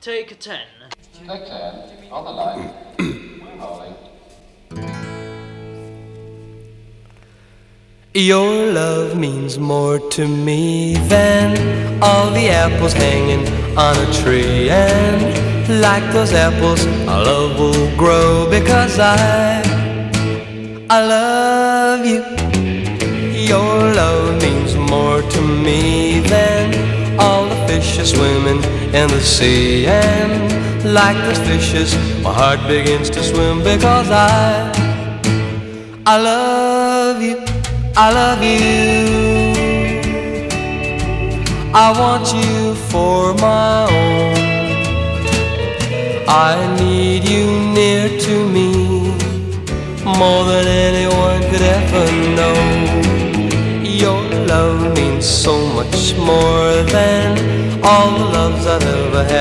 Take 10. Take 10, on the line. We're rolling. Your love means more to me than all the apples hanging on a tree. And like those apples, our love will grow because I love you. Your love means more to me than all the fishes swimming in the sea. And like those fishes, my heart begins to swim because I love you. I love you. I want you for my own. I need you near to me more than anyone could ever know. Your love means so much more than all the loves I've ever had.